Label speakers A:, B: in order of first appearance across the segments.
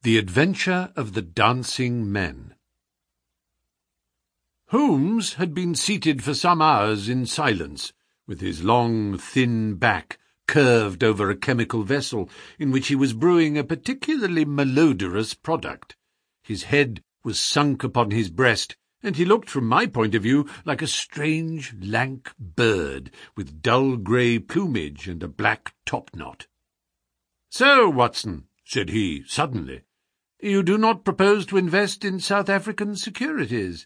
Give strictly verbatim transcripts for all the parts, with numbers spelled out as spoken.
A: The Adventure of the Dancing Men. Holmes had been seated for some hours in silence, with his long, thin back curved over a chemical vessel in which he was brewing a particularly malodorous product. His head was sunk upon his breast, and he looked, from my point of view, like a strange, lank bird, with dull grey plumage and a black topknot. "So, Watson," said he, suddenly, "you do not propose to invest in South African securities?"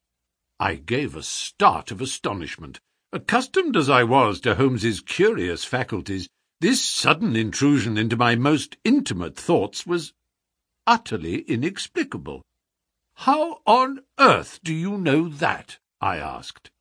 A: I gave a start of astonishment. Accustomed as I was to Holmes's curious faculties, this sudden intrusion into my most intimate thoughts was utterly inexplicable. "How on earth do you know that?" I asked.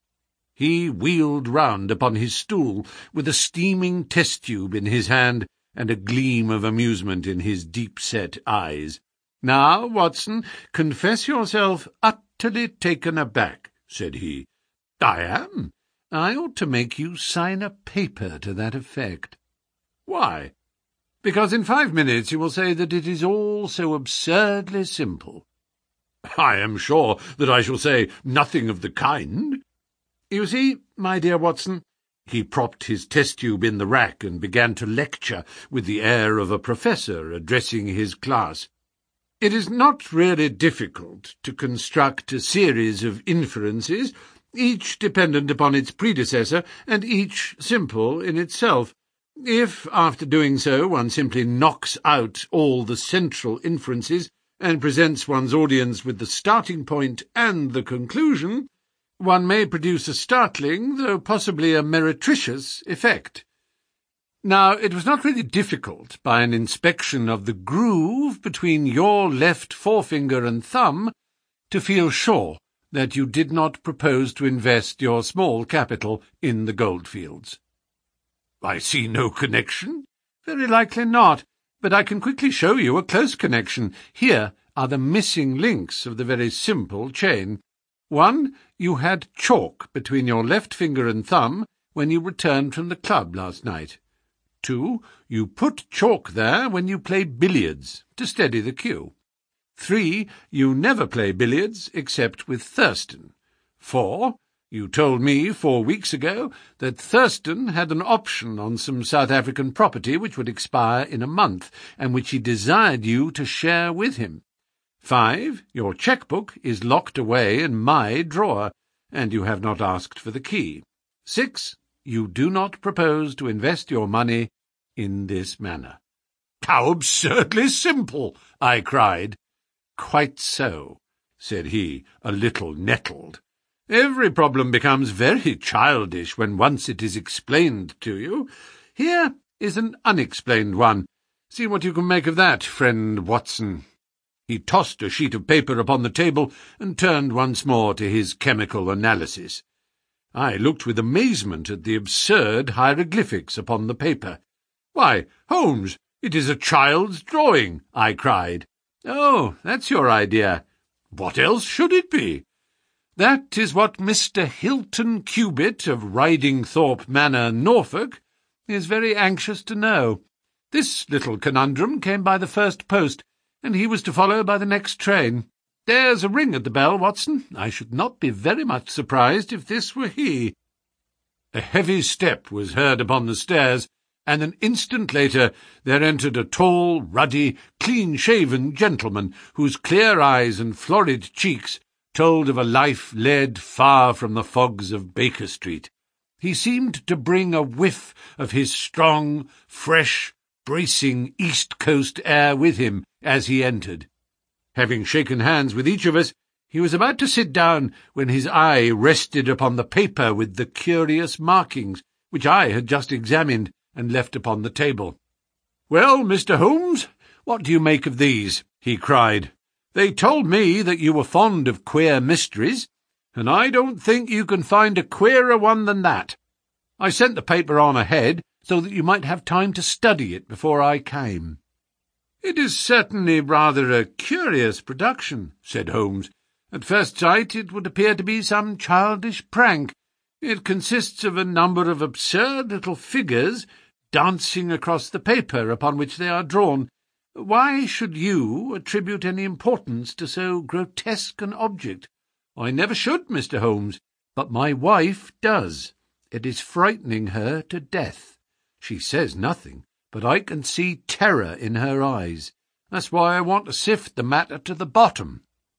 A: He wheeled round upon his stool, with a steaming test-tube in his hand, and a gleam of amusement in his deep-set eyes. "Now, Watson, confess yourself utterly taken aback," said he. "I am. I ought to make you sign a paper to that effect." "Why?" "Because in five minutes you will say that it is all so absurdly simple." "I am sure that I shall say nothing of the kind." "You see, my dear Watson," he propped his test-tube in the rack and began to lecture with the air of a professor addressing his class, "it is not really difficult to construct a series of inferences, each dependent upon its predecessor, and each simple in itself. If, after doing so, one simply knocks out all the central inferences and presents one's audience with the starting point and the conclusion, one may produce a startling, though possibly a meretricious, effect. Now, it was not really difficult, by an inspection of the groove between your left forefinger and thumb, to feel sure that you did not propose to invest your small capital in the goldfields." "I see no connection." "Very likely not, but I can quickly show you a close connection. Here are the missing links of the very simple chain. One, you had chalk between your left finger and thumb when you returned from the club last night. Two, you put chalk there when you play billiards, to steady the cue. Three, you never play billiards except with Thurston. Four, you told me four weeks ago that Thurston had an option on some South African property which would expire in a month, and which he desired you to share with him. Five, your cheque-book is locked away in my drawer, and you have not asked for the key. Six, you do not propose to invest your money in this manner." "How absurdly simple!" I cried. "Quite so," said he, a little nettled. "Every problem becomes very childish when once it is explained to you. Here is an unexplained one. See what you can make of that, friend Watson." He tossed a sheet of paper upon the table and turned once more to his chemical analysis. I looked with amazement at the absurd hieroglyphics upon the paper. "Why, Holmes, it is a child's drawing," I cried. "Oh, that's your idea." "What else should it be?" "That is what Mister Hilton Cubitt of Ridingthorpe Manor, Norfolk, is very anxious to know. This little conundrum came by the first post, and he was to follow by the next train. There's a ring at the bell, Watson. I should not be very much surprised if this were he." A heavy step was heard upon the stairs, and an instant later there entered a tall, ruddy, clean-shaven gentleman, whose clear eyes and florid cheeks told of a life led far from the fogs of Baker Street. He seemed to bring a whiff of his strong, fresh, bracing East Coast air with him as he entered. Having shaken hands with each of us, he was about to sit down when his eye rested upon the paper with the curious markings, which I had just examined and left upon the table. "Well, Mister Holmes, what do you make of these?" he cried. "They told me that you were fond of queer mysteries, and I don't think you can find a queerer one than that. I sent the paper on ahead, so that you might have time to study it before I came." "It is certainly rather a curious production," said Holmes. "At first sight it would appear to be some childish prank. It consists of a number of absurd little figures dancing across the paper upon which they are drawn, Why should you attribute any importance to so grotesque an object? I never should, Mister Holmes, but my wife does. It is frightening her to death. She says nothing, but I can see terror in her eyes. That's why I want to sift the matter to the bottom."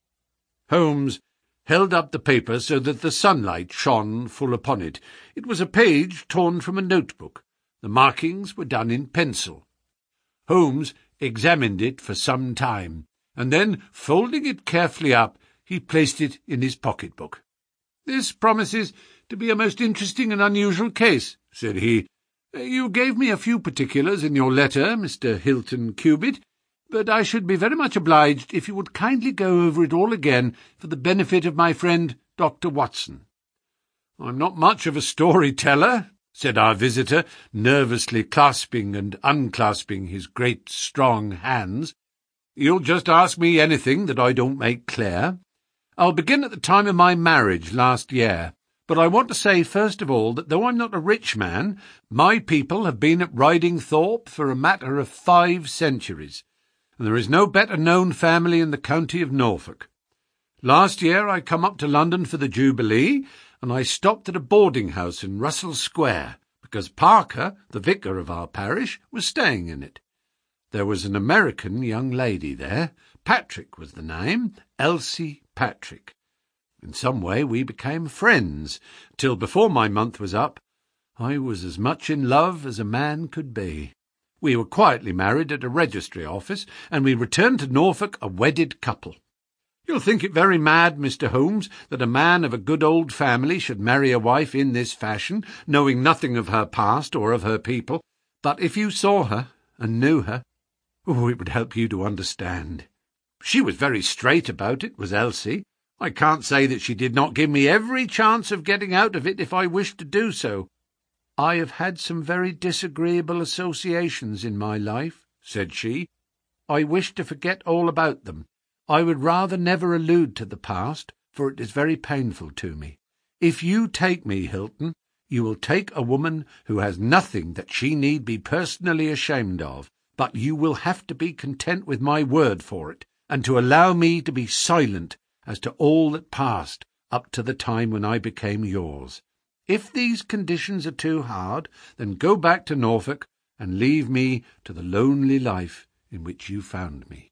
A: Holmes held up the paper so that the sunlight shone full upon it. It was a page torn from a notebook. The markings were done in pencil. Holmes examined it for some time, and then, folding it carefully up, he placed it in his pocket-book. "This promises to be a most interesting and unusual case," said he. "You gave me a few particulars in your letter, Mister Hilton Cubitt, but I should be very much obliged if you would kindly go over it all again for the benefit of my friend Doctor Watson." "I'm not much of a story-teller," said our visitor, nervously clasping and unclasping his great strong hands. "You'll just ask me anything that I don't make clear. I'll begin at the time of my marriage last year, but I want to say first of all that though I'm not a rich man, my people have been at Ridingthorpe for a matter of five centuries, and there is no better-known family in the county of Norfolk. Last year I come up to London for the Jubilee, and I stopped at a boarding-house in Russell Square, because Parker, the vicar of our parish, was staying in it. There was an American young lady there. Patrick was the name, Elsie Patrick. In some way we became friends, till before my month was up, I was as much in love as a man could be. We were quietly married at a registry office, and we returned to Norfolk a wedded couple. You'll think it very mad, Mister Holmes, that a man of a good old family should marry a wife in this fashion, knowing nothing of her past or of her people, but if you saw her and knew her, oh, it would help you to understand. She was very straight about it, was Elsie. I can't say that she did not give me every chance of getting out of it if I wished to do so. I have had some very disagreeable associations in my life, said she. I wish to forget all about them. I would rather never allude to the past, for it is very painful to me. If you take me, Hilton, you will take a woman who has nothing that she need be personally ashamed of, but you will have to be content with my word for it, and to allow me to be silent as to all that passed up to the time when I became yours. If these conditions are too hard, then go back to Norfolk and leave me to the lonely life in which you found me."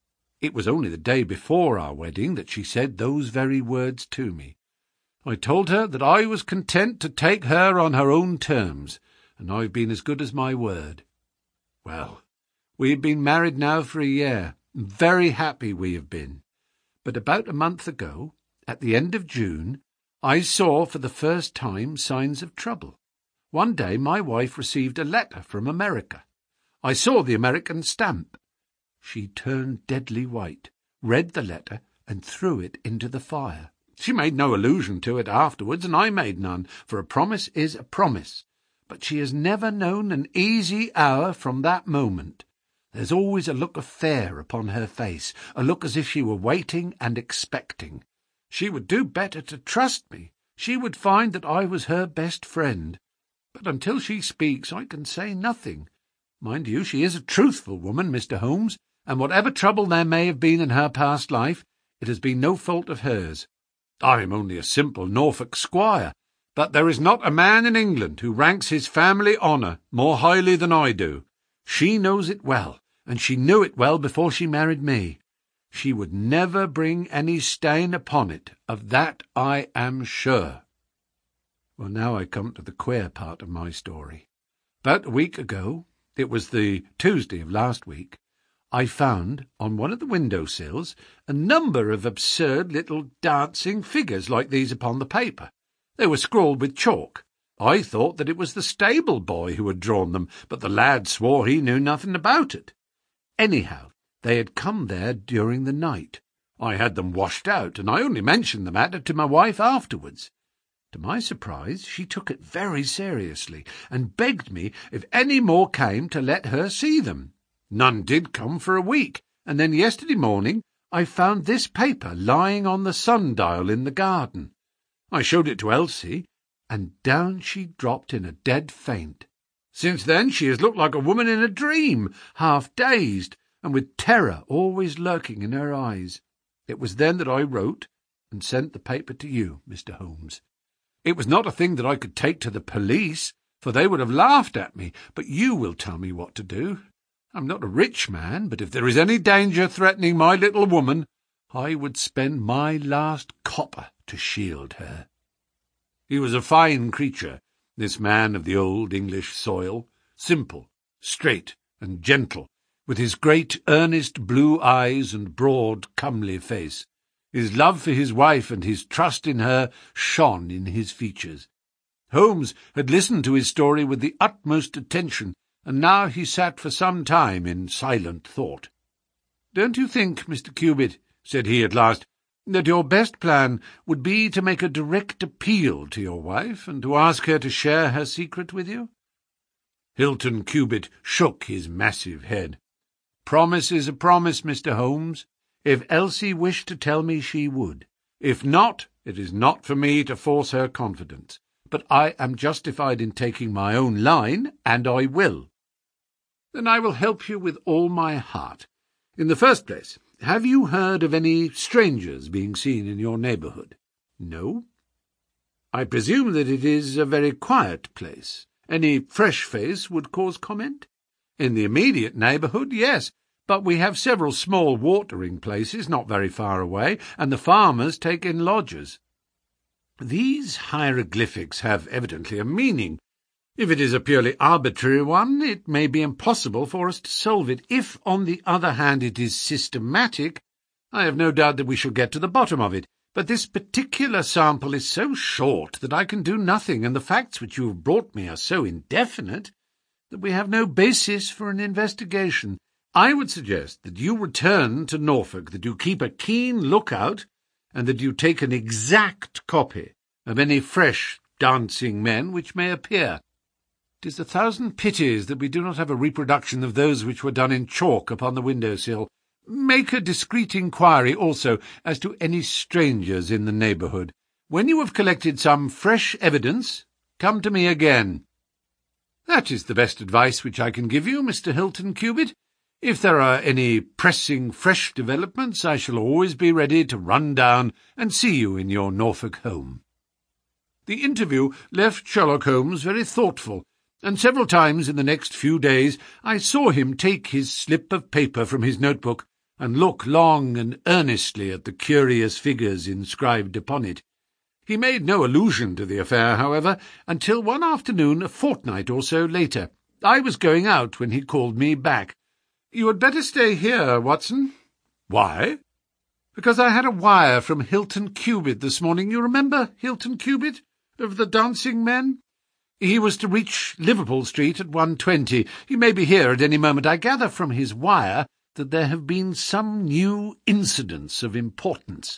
A: It was only the day before our wedding that she said those very words to me. I told her that I was content to take her on her own terms, and I've been as good as my word. Well, we have been married now for a year, and very happy we have been. But about a month ago, at the end of June, I saw for the first time signs of trouble. One day my wife received a letter from America. I saw the American stamp. She turned deadly white, read the letter, and threw it into the fire. She made no allusion to it afterwards, and I made none, for a promise is a promise. But she has never known an easy hour from that moment. There's always a look of fear upon her face, a look as if she were waiting and expecting. She would do better to trust me. She would find that I was her best friend. But until she speaks, I can say nothing. Mind you, she is a truthful woman, Mister Holmes, and whatever trouble there may have been in her past life, it has been no fault of hers. I am only a simple Norfolk squire, but there is not a man in England who ranks his family honour more highly than I do. She knows it well, and she knew it well before she married me. She would never bring any stain upon it, of that I am sure. Well, now I come to the queer part of my story. About a week ago, it was the Tuesday of last week, I found on one of the window-sills a number of absurd little dancing figures like these upon the paper. They were scrawled with chalk. I thought that it was the stable boy who had drawn them, but the lad swore he knew nothing about it. Anyhow, they had come there during the night. I had them washed out, and I only mentioned the matter to my wife afterwards. To my surprise, she took it very seriously, and begged me, if any more came, to let her see them. None did come for a week, and then yesterday morning I found this paper lying on the sundial in the garden. I showed it to Elsie, and down she dropped in a dead faint. Since then she has looked like a woman in a dream, half dazed, and with terror always lurking in her eyes. It was then that I wrote and sent the paper to you, Mister Holmes. It was not a thing that I could take to the police, for they would have laughed at me, but you will tell me what to do. I'm not a rich man, but if there is any danger threatening my little woman, I would spend my last copper to shield her." He was a fine creature, this man of the old English soil, simple, straight, and gentle, with his great earnest blue eyes and broad comely face. His love for his wife and his trust in her shone in his features. Holmes had listened to his story with the utmost attention, and now he sat for some time in silent thought. "Don't you think, Mister Cubitt," said he at last, "that your best plan would be to make a direct appeal to your wife, and to ask her to share her secret with you?" Hilton Cubitt shook his massive head. "Promise is a promise, Mister Holmes. If Elsie wished to tell me, she would. If not, it is not for me to force her confidence. But I am justified in taking my own line, and I will." "Then I will help you with all my heart. In the first place, have you heard of any strangers being seen in your neighbourhood?" "No." "I presume that it is a very quiet place. Any fresh face would cause comment?" "In the immediate neighbourhood, yes, but we have several small watering places not very far away, and the farmers take in lodgers." "These hieroglyphics have evidently a meaning. If it is a purely arbitrary one, it may be impossible for us to solve it. If, on the other hand, it is systematic, I have no doubt that we shall get to the bottom of it. But this particular sample is so short that I can do nothing, and the facts which you have brought me are so indefinite that we have no basis for an investigation. I would suggest that you return to Norfolk, that you keep a keen lookout, and that you take an exact copy of any fresh dancing men which may appear. It is a thousand pities that we do not have a reproduction of those which were done in chalk upon the window-sill. Make a discreet inquiry also as to any strangers in the neighbourhood. When you have collected some fresh evidence, come to me again." "That is the best advice which I can give you, Mister Hilton Cubitt. If there are any pressing fresh developments, I shall always be ready to run down and see you in your Norfolk home." The interview left Sherlock Holmes very thoughtful, and several times in the next few days I saw him take his slip of paper from his notebook and look long and earnestly at the curious figures inscribed upon it. He made no allusion to the affair, however, until one afternoon a fortnight or so later. I was going out when he called me back. "You had better stay here, Watson." "Why?" "Because I had a wire from Hilton Cubitt this morning. You remember Hilton Cubitt, of the dancing men? He was to reach Liverpool Street at one twenty. He may be here at any moment. I gather from his wire that there have been some new incidents of importance."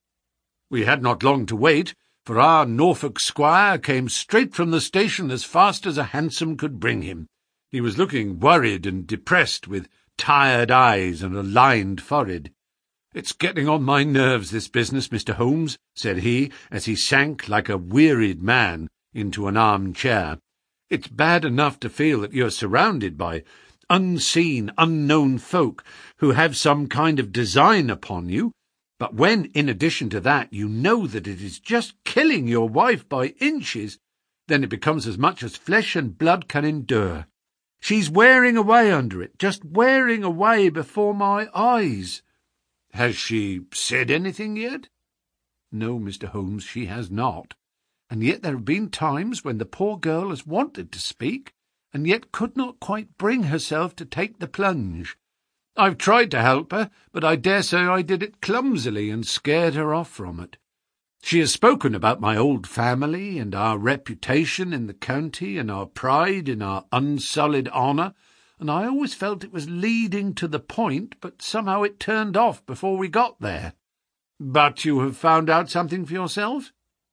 A: We had not long to wait, for our Norfolk squire came straight from the station as fast as a hansom could bring him. He was looking worried and depressed, with tired eyes and a lined forehead. "It's getting on my nerves, this business, Mister Holmes," said he, as he sank like a wearied man into an arm-chair. "It's bad enough to feel that you're surrounded by unseen, unknown folk who have some kind of design upon you, but when, in addition to that, you know that it is just killing your wife by inches, then it becomes as much as flesh and blood can endure. She's wearing away under it, just wearing away before my eyes." "Has she said anything yet?" "No, Mister Holmes, she has not. And yet there have been times when the poor girl has wanted to speak, and yet could not quite bring herself to take the plunge. I've tried to help her, but I dare say I did it clumsily and scared her off from it. She has spoken about my old family, and our reputation in the county, and our pride in our unsullied honour, and I always felt it was leading to the point, but somehow it turned off before we got there." "But you have found out something for yourself?"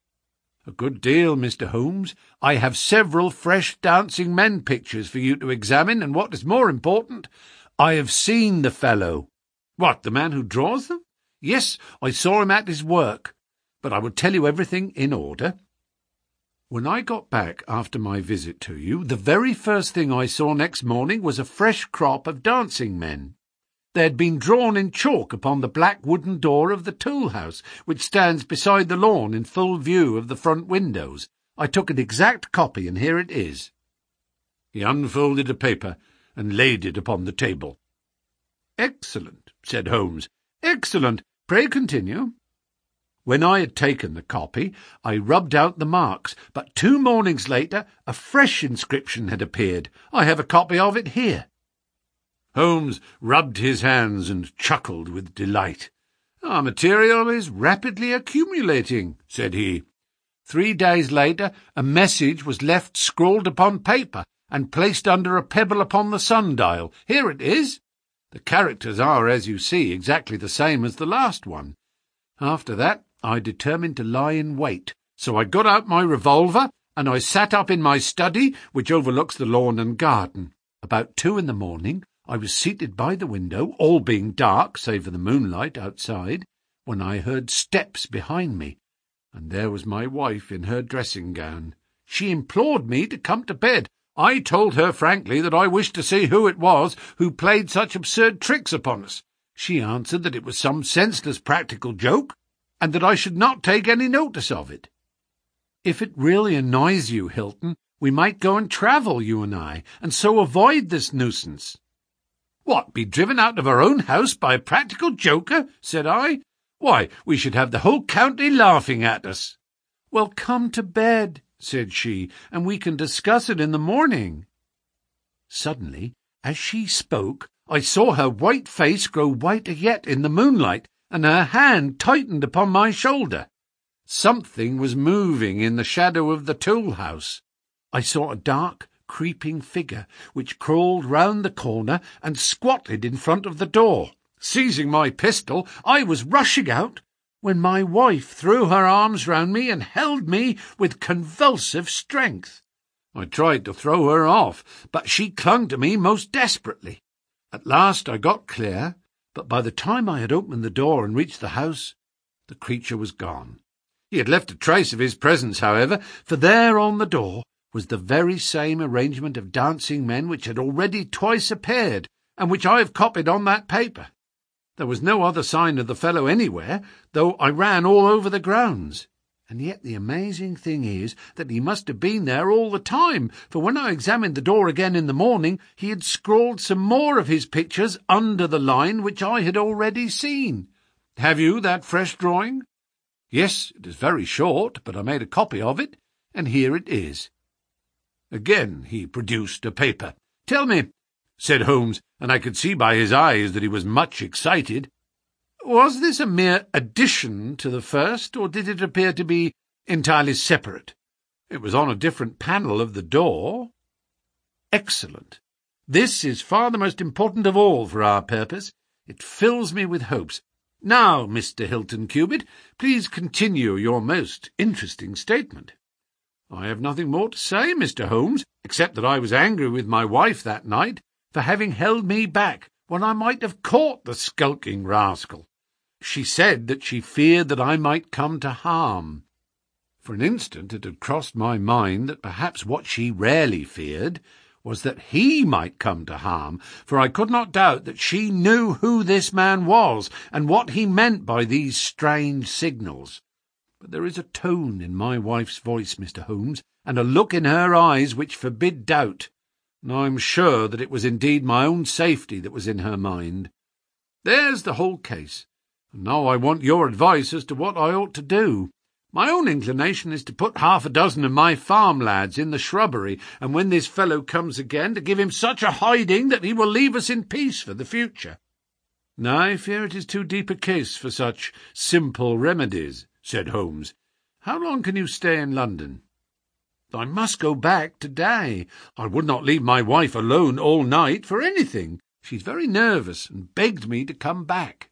A: "A good deal, Mister Holmes. I have several fresh dancing men pictures for you to examine, and what is more important, I have seen the fellow." "What, the man who draws them?" "Yes, I saw him at his work. But I will tell you everything in order. When I got back after my visit to you, the very first thing I saw next morning was a fresh crop of dancing men. They had been drawn in chalk upon the black wooden door of the tool-house, which stands beside the lawn in full view of the front windows. I took an exact copy, and here it is." He unfolded a paper and laid it upon the table. "Excellent," said Holmes. "Excellent. Pray continue." "When I had taken the copy, I rubbed out the marks, but two mornings later a fresh inscription had appeared. I have a copy of it here." Holmes rubbed his hands and chuckled with delight. "Our material is rapidly accumulating," said he. "Three days later a message was left scrawled upon paper and placed under a pebble upon the sundial. Here it is. The characters are, as you see, exactly the same as the last one. After that I determined to lie in wait, so I got out my revolver and I sat up in my study, which overlooks the lawn and garden. About two in the morning I was seated by the window, all being dark save for the moonlight outside, when I heard steps behind me, and there was my wife in her dressing-gown. She implored me to come to bed. I told her frankly that I wished to see who it was who played such absurd tricks upon us. She answered that it was some senseless practical joke, and that I should not take any notice of it. If it really annoys you, Hilton, we might go and travel, you and I, and so avoid this nuisance." "What, be driven out of our own house by a practical joker?" said I. "Why, we should have the whole county laughing at us." "Well, come to bed," said she, "and we can discuss it in the morning." Suddenly, as she spoke, I saw her white face grow whiter yet in the moonlight, and her hand tightened upon my shoulder. Something was moving in the shadow of the tool-house. I saw a dark, creeping figure, which crawled round the corner and squatted in front of the door. Seizing my pistol, I was rushing out, when my wife threw her arms round me and held me with convulsive strength. I tried to throw her off, but she clung to me most desperately. At last I got clear, but by the time I had opened the door and reached the house, the creature was gone. He had left a trace of his presence, however, for there on the door was the very same arrangement of dancing men which had already twice appeared, and which I have copied on that paper. There was no other sign of the fellow anywhere, though I ran all over the grounds. And yet the amazing thing is that he must have been there all the time, for when I examined the door again in the morning, he had scrawled some more of his pictures under the line which I had already seen. Have you that fresh drawing? Yes, it is very short, but I made a copy of it, and here it is." Again he produced a paper. "Tell me," said Holmes, and I could see by his eyes that he was much excited, "was this a mere addition to the first, or did it appear to be entirely separate? It was on a different panel of the door." "Excellent. This is far the most important of all for our purpose. It fills me with hopes. Now, Mister Hilton Cubitt, please continue your most interesting statement." "I have nothing more to say, Mister Holmes, except that I was angry with my wife that night for having held me back when I might have caught the skulking rascal. She said that she feared that I might come to harm. For an instant it had crossed my mind that perhaps what she rarely feared was that he might come to harm, for I could not doubt that she knew who this man was and what he meant by these strange signals. But there is a tone in my wife's voice, Mister Holmes, and a look in her eyes which forbid doubt, and I am sure that it was indeed my own safety that was in her mind. There's the whole case, and now I want your advice as to what I ought to do. My own inclination is to put half a dozen of my farm lads in the shrubbery, and when this fellow comes again, to give him such a hiding that he will leave us in peace for the future." "I fear it is too deep a case for such simple remedies," said Holmes. "How long can you stay in London?" "I must go back to-day. I would not leave my wife alone all night for anything. She's very nervous, and begged me to come back."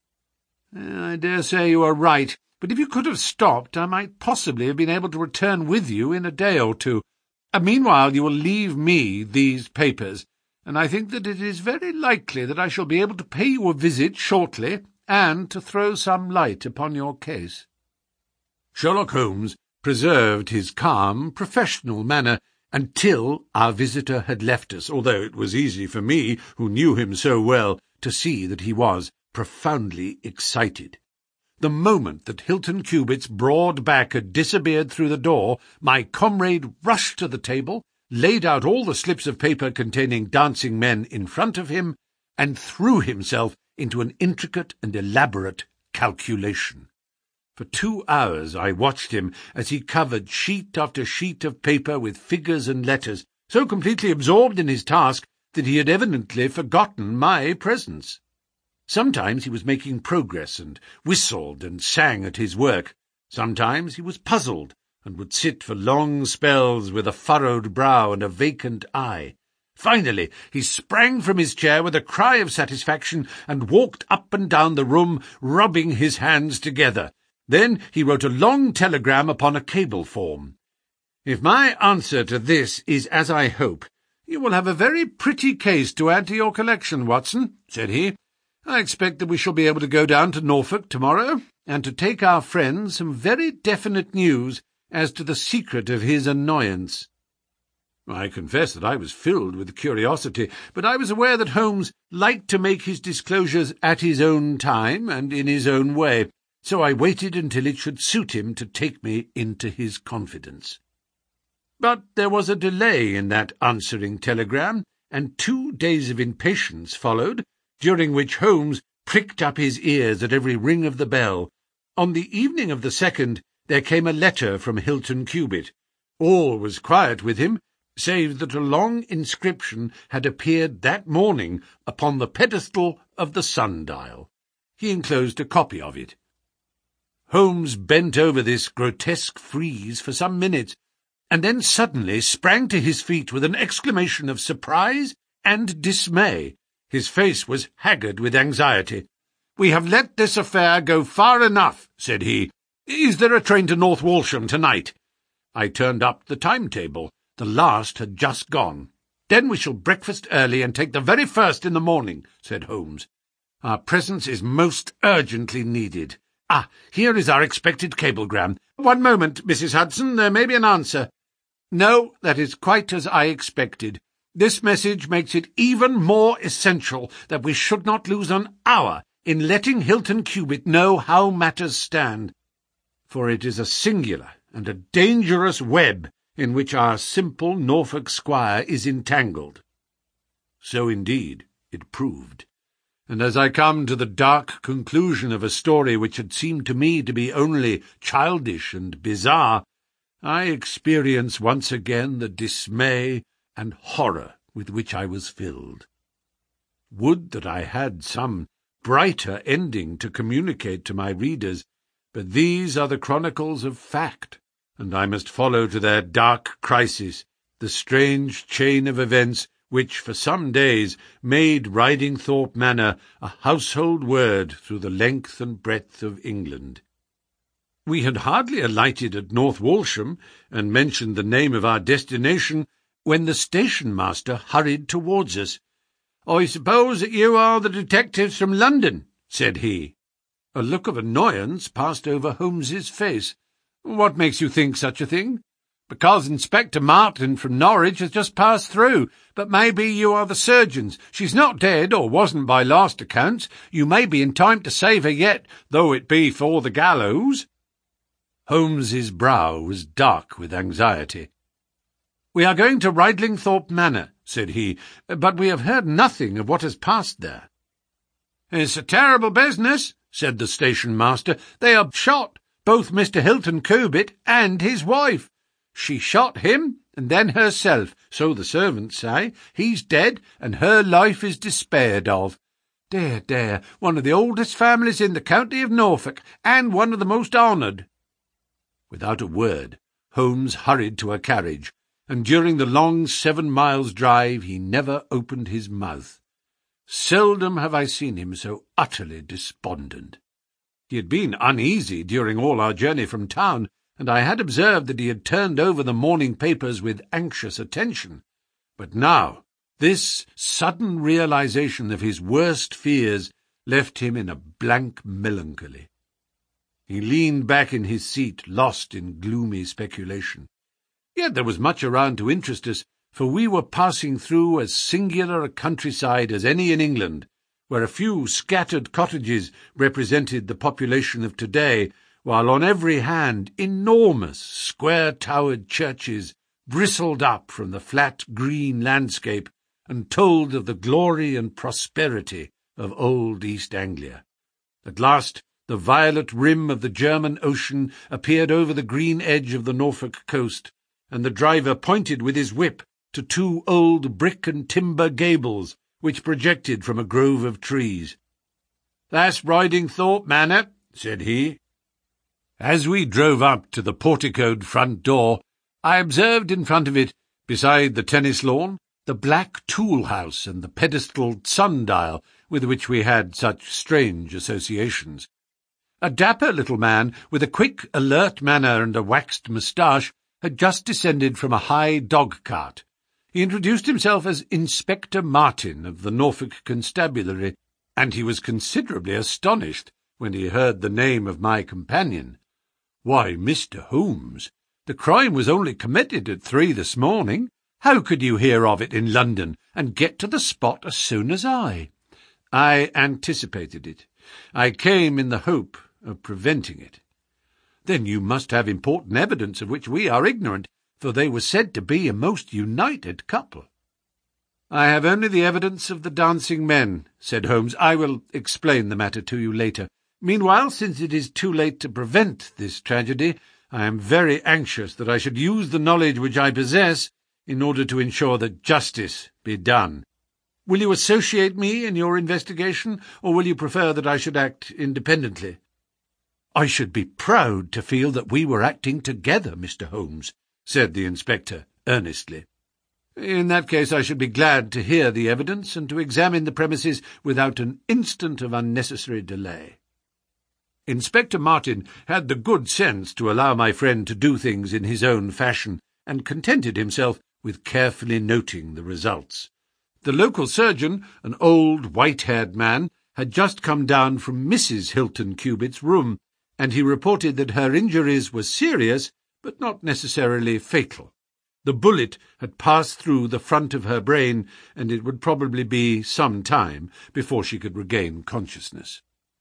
A: "I dare say you are right, but if you could have stopped, I might possibly have been able to return with you in a day or two. And meanwhile you will leave me these papers, and I think that it is very likely that I shall be able to pay you a visit shortly, and to throw some light upon your case." Sherlock Holmes preserved his calm, professional manner until our visitor had left us, although it was easy for me, who knew him so well, to see that he was profoundly excited. The moment that Hilton Cubit's broad back had disappeared through the door, my comrade rushed to the table, laid out all the slips of paper containing dancing men in front of him, and threw himself into an intricate and elaborate calculation. For two hours I watched him as he covered sheet after sheet of paper with figures and letters, so completely absorbed in his task that he had evidently forgotten my presence. Sometimes he was making progress and whistled and sang at his work. Sometimes he was puzzled and would sit for long spells with a furrowed brow and a vacant eye. Finally, he sprang from his chair with a cry of satisfaction and walked up and down the room, rubbing his hands together. Then he wrote a long telegram upon a cable form. "If my answer to this is as I hope, you will have a very pretty case to add to your collection, Watson," said he. "I expect that we shall be able to go down to Norfolk tomorrow, and to take our friend some very definite news as to the secret of his annoyance." I confess that I was filled with curiosity, but I was aware that Holmes liked to make his disclosures at his own time and in his own way, so I waited until it should suit him to take me into his confidence. But there was a delay in that answering telegram, and two days of impatience followed, during which Holmes pricked up his ears at every ring of the bell. On the evening of the second there came a letter from Hilton Cubit. All was quiet with him, save that a long inscription had appeared that morning upon the pedestal of the sundial. He enclosed a copy of it. Holmes bent over this grotesque frieze for some minutes, and then suddenly sprang to his feet with an exclamation of surprise and dismay. His face was haggard with anxiety. "We have let this affair go far enough," said he. "Is there a train to North Walsham tonight?" I turned up the timetable. The last had just gone. "Then we shall breakfast early and take the very first in the morning," said Holmes. "Our presence is most urgently needed. Ah, here is our expected cablegram. One moment, Missus Hudson, there may be an answer." "No, that is quite as I expected. This message makes it even more essential that we should not lose an hour in letting Hilton Cubit know how matters stand, for it is a singular and a dangerous web in which our simple Norfolk squire is entangled." So indeed it proved. And as I come to the dark conclusion of a story which had seemed to me to be only childish and bizarre, I experience once again the dismay and horror with which I was filled. Would that I had some brighter ending to communicate to my readers, but these are the chronicles of fact, and I must follow to their dark crisis the strange chain of events which for some days made Ridingthorpe Manor a household word through the length and breadth of England. We had hardly alighted at North Walsham, and mentioned the name of our destination, when the station-master hurried towards us. "I suppose that you are the detectives from London," said he. A look of annoyance passed over Holmes's face. "What makes you think such a thing?" "Because Inspector Martin from Norwich has just passed through, but maybe you are the surgeons. She's not dead, or wasn't by last accounts. You may be in time to save her yet, though it be for the gallows." Holmes's brow was dark with anxiety. "We are going to Ridingthorpe Manor," said he, "but we have heard nothing of what has passed there." "It's a terrible business," said the station-master. "They are shot, both Mister Hilton Cubit and his wife. She shot him, and then herself, so the servants say. He's dead, and her life is despaired of. Dear, dear, one of the oldest families in the county of Norfolk, and one of the most honoured." Without a word, Holmes hurried to a carriage, and during the long seven miles' drive he never opened his mouth. Seldom have I seen him so utterly despondent. He had been uneasy during all our journey from town, and I had observed that he had turned over the morning papers with anxious attention. But now, this sudden realization of his worst fears left him in a blank melancholy. He leaned back in his seat, lost in gloomy speculation. Yet there was much around to interest us, for we were passing through as singular a countryside as any in England, where a few scattered cottages represented the population of today, while on every hand enormous square-towered churches bristled up from the flat green landscape and told of the glory and prosperity of old East Anglia. At last the violet rim of the German Ocean appeared over the green edge of the Norfolk coast, and the driver pointed with his whip to two old brick and timber gables which projected from a grove of trees. "That's Ridingthorpe Manor," said he. As we drove up to the porticoed front door, I observed in front of it, beside the tennis lawn, the black tool-house and the pedestaled sundial with which we had such strange associations. A dapper little man, with a quick, alert manner and a waxed moustache, had just descended from a high dog-cart. He introduced himself as Inspector Martin of the Norfolk Constabulary, and he was considerably astonished when he heard the name of my companion. "Why, Mister Holmes, the crime was only committed at three this morning. How could you hear of it in London and get to the spot as soon as I?" "I anticipated it. I came in the hope of preventing it." "Then you must have important evidence of which we are ignorant, for they were said to be a most united couple." "I have only the evidence of the dancing men," said Holmes. "I will explain the matter to you later. Meanwhile, since it is too late to prevent this tragedy, I am very anxious that I should use the knowledge which I possess in order to ensure that justice be done. Will you associate me in your investigation, or will you prefer that I should act independently?" "I should be proud to feel that we were acting together, Mister Holmes," said the inspector earnestly. "In that case I should be glad to hear the evidence and to examine the premises without an instant of unnecessary delay." Inspector Martin had the good sense to allow my friend to do things in his own fashion, and contented himself with carefully noting the results. The local surgeon, an old white-haired man, had just come down from Missus Hilton Cubitt's room, and he reported that her injuries were serious, but not necessarily fatal. The bullet had passed through the front of her brain, and it would probably be some time before she could regain consciousness.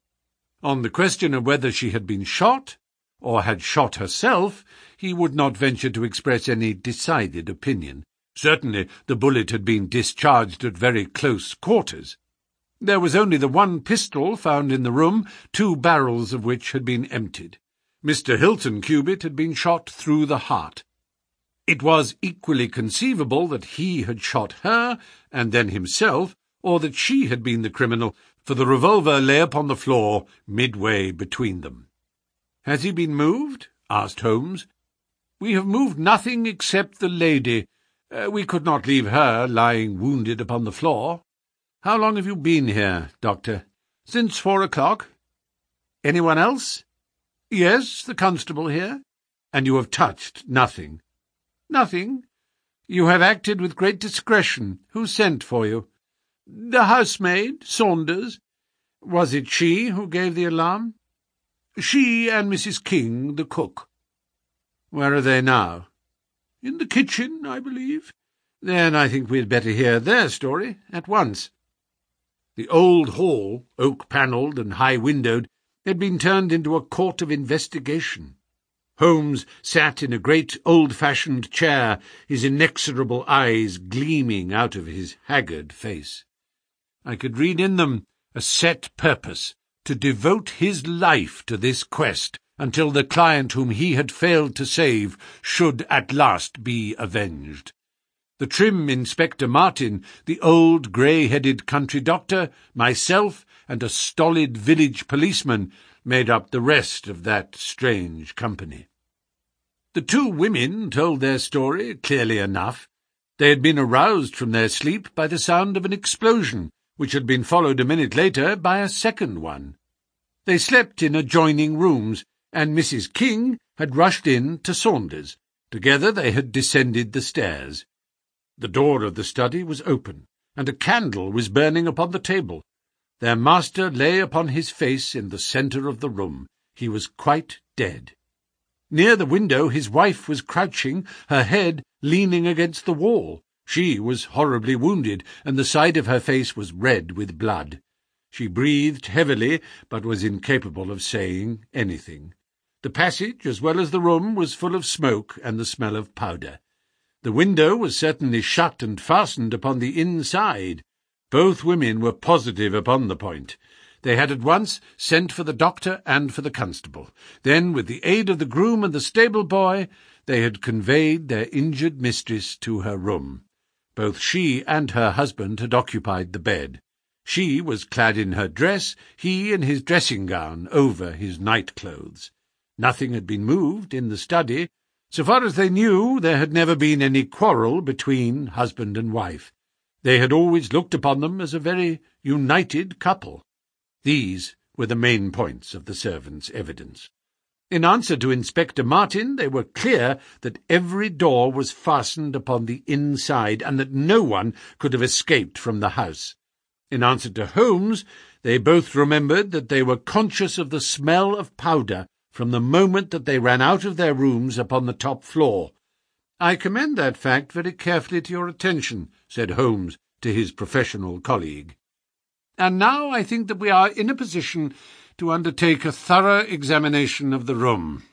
A: On the question of whether she had been shot, or had shot herself, he would not venture to express any decided opinion. Certainly the bullet had been discharged at very close quarters. There was only the one pistol found in the room, two barrels of which had been emptied. Mister Hilton Cubitt had been shot through the heart. It was equally conceivable that he had shot her, and then himself, or that she had been the criminal, for the revolver lay upon the floor midway between them. "Has he been moved?" asked Holmes. "We have moved nothing except the lady. Uh, we could not leave her lying wounded upon the floor. How long have you been here, Doctor?" "Since four o'clock." "Anyone else?" "Yes, the constable here." "And you have touched nothing?" "Nothing." "You have acted with great discretion. Who sent for you?" "The housemaid, Saunders." "Was it she who gave the alarm?" "She and Missus King, the cook." "Where are they now?" "In the kitchen, I believe." "Then I think we had better hear their story at once." The old hall, oak-panelled and high-windowed, had been turned into a court of investigation. Holmes sat in a great old-fashioned chair, his inexorable eyes gleaming out of his haggard face. I could read in them a set purpose to devote his life to this quest until the client whom he had failed to save should at last be avenged. The trim Inspector Martin, the old grey-headed country doctor, myself, and a stolid village policeman made up the rest of that strange company. The two women told their story clearly enough. They had been aroused from their sleep by the sound of an explosion, which had been followed a minute later by a second one. They slept in adjoining rooms, and Missus King had rushed in to Saunders. Together they had descended the stairs. The door of the study was open, and a candle was burning upon the table. Their master lay upon his face in the centre of the room. He was quite dead. Near the window his wife was crouching, her head leaning against the wall. She was horribly wounded, and the side of her face was red with blood. She breathed heavily, but was incapable of saying anything. The passage, as well as the room, was full of smoke and the smell of powder. The window was certainly shut and fastened upon the inside. Both women were positive upon the point. They had at once sent for the doctor and for the constable. Then, with the aid of the groom and the stable-boy, they had conveyed their injured mistress to her room. Both she and her husband had occupied the bed. She was clad in her dress, he in his dressing-gown over his night-clothes. Nothing had been moved in the study. So far as they knew, there had never been any quarrel between husband and wife. They had always looked upon them as a very united couple. These were the main points of the servants' evidence. In answer to Inspector Martin, they were clear that every door was fastened upon the inside, and that no one could have escaped from the house. In answer to Holmes, they both remembered that they were conscious of the smell of powder from the moment that they ran out of their rooms upon the top floor. "I commend that fact very carefully to your attention," said Holmes to his professional colleague. "And now I think that we are in a position to undertake a thorough examination of the room."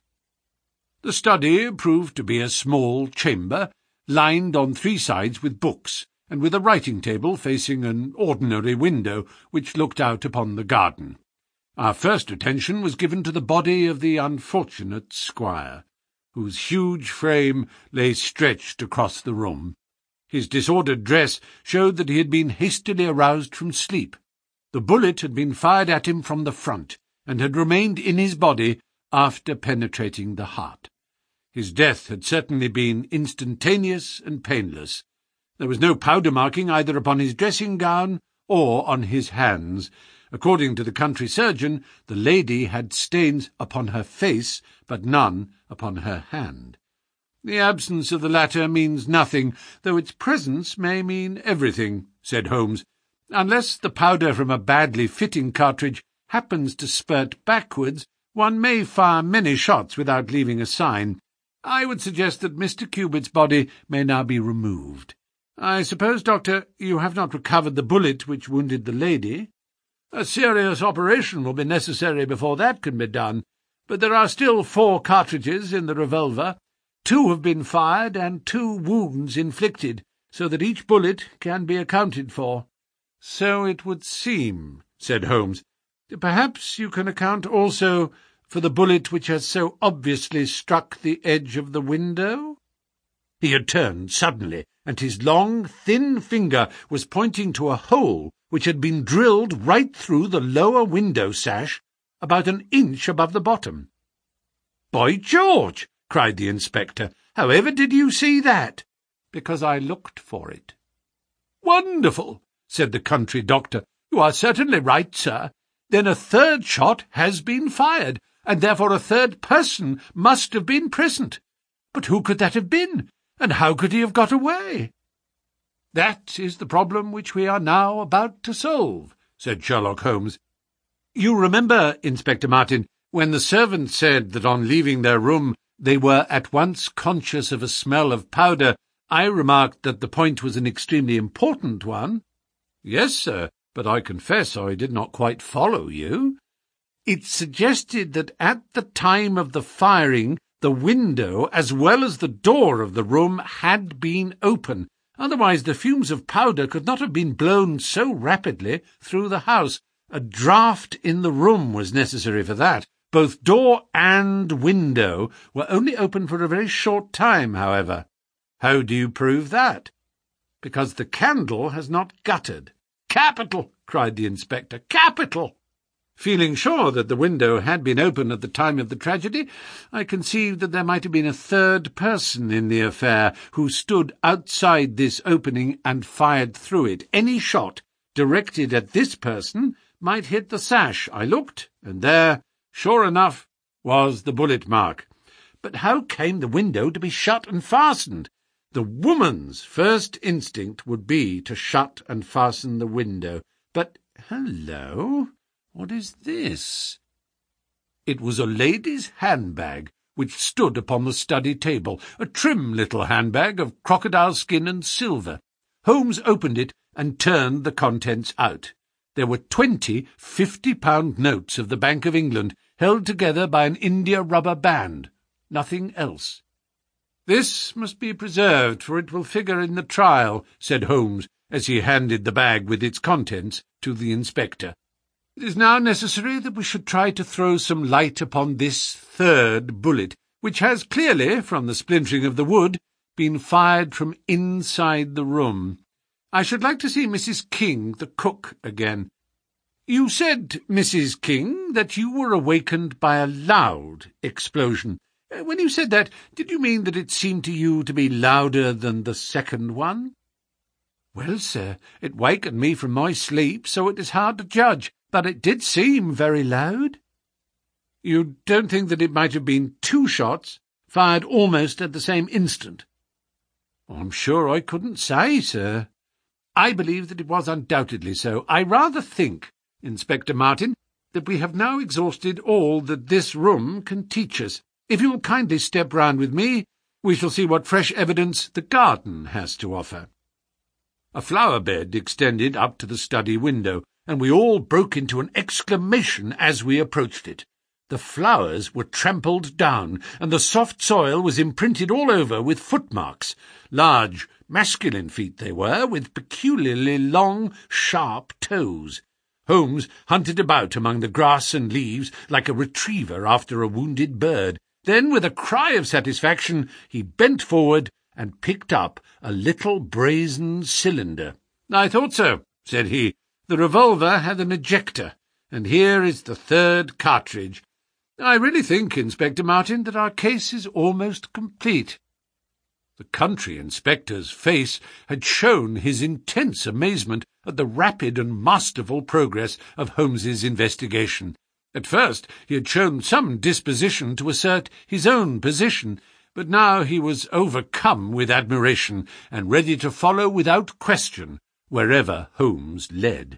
A: The study proved to be a small chamber, lined on three sides with books, and with a writing-table facing an ordinary window which looked out upon the garden. Our first attention was given to the body of the unfortunate squire, whose huge frame lay stretched across the room. His disordered dress showed that he had been hastily aroused from sleep. The bullet had been fired at him from the front, and had remained in his body after penetrating the heart. His death had certainly been instantaneous and painless. There was no powder marking either upon his dressing-gown or on his hands. According to the country surgeon, the lady had stains upon her face, but none upon her hand. "The absence of the latter means nothing, though its presence may mean everything," said Holmes. "Unless the powder from a badly fitting cartridge happens to spurt backwards, one may fire many shots without leaving a sign. I would suggest that Mister Cubitt's body may now be removed. I suppose, Doctor, you have not recovered the bullet which wounded the lady?" "A serious operation will be necessary before that can be done, but there are still four cartridges in the revolver. Two have been fired and two wounds inflicted, so that each bullet can be accounted for." "So it would seem," said Holmes. "Perhaps you can account also for the bullet which has so obviously struck the edge of the window?" He had turned suddenly, and his long, thin finger was pointing to a hole which had been drilled right through the lower window sash, about an inch above the bottom. "By George!" cried the inspector. "However did you see that?" "Because I looked for it." "Wonderful!" said the country doctor. "You are certainly right, sir. Then a third shot has been fired, and therefore a third person must have been present. But who could that have been, and how could he have got away?" "That is the problem which we are now about to solve," said Sherlock Holmes. "You remember, Inspector Martin, when the servants said that on leaving their room they were at once conscious of a smell of powder, I remarked that the point was an extremely important one?" "Yes, sir, but I confess I did not quite follow you." "It suggested that at the time of the firing the window as well as the door of the room had been open. Otherwise the fumes of powder could not have been blown so rapidly through the house. A draught in the room was necessary for that. Both door and window were only open for a very short time, however." "How do you prove that?" "Because the candle has not guttered." "Capital!" cried the inspector. "Capital!" Feeling sure that the window had been open at the time of the tragedy, I conceived that there might have been a third person in the affair who stood outside this opening and fired through it. Any shot directed at this person might hit the sash. I looked, and there, sure enough, was the bullet mark. But how came the window to be shut and fastened? The woman's first instinct would be to shut and fasten the window. But, hello, what is this? It was a lady's handbag which stood upon the study table, a trim little handbag of crocodile skin and silver. Holmes opened it and turned the contents out. There were twenty fifty-pound notes of the Bank of England, held together by an india-rubber band. Nothing else. "This must be preserved, for it will figure in the trial," said Holmes, as he handed the bag with its contents to the inspector. "It is now necessary that we should try to throw some light upon this third bullet, which has clearly, from the splintering of the wood, been fired from inside the room. I should like to see Missus King, the cook, again. You said, Missus King, that you were awakened by a loud explosion. When you said that, did you mean that it seemed to you to be louder than the second one?" "Well, sir, it wakened me from my sleep, so it is hard to judge, but it did seem very loud." "You don't think that it might have been two shots, fired almost at the same instant?" "I'm sure I couldn't say, sir." "I believe that it was undoubtedly so. I rather think, Inspector Martin, that we have now exhausted all that this room can teach us. If you will kindly step round with me, we shall see what fresh evidence the garden has to offer." A flower bed extended up to the study window, and we all broke into an exclamation as we approached it. The flowers were trampled down, and the soft soil was imprinted all over with footmarks. Large, masculine feet they were, with peculiarly long, sharp toes. Holmes hunted about among the grass and leaves like a retriever after a wounded bird. Then, with a cry of satisfaction, he bent forward and picked up a little brazen cylinder. "I thought so," said he. "The revolver had an ejector, and here is the third cartridge. I really think, Inspector Martin, that our case is almost complete." The country inspector's face had shown his intense amazement at the rapid and masterful progress of Holmes's investigation. At first he had shown some disposition to assert his own position, but now he was overcome with admiration and ready to follow without question wherever Holmes led.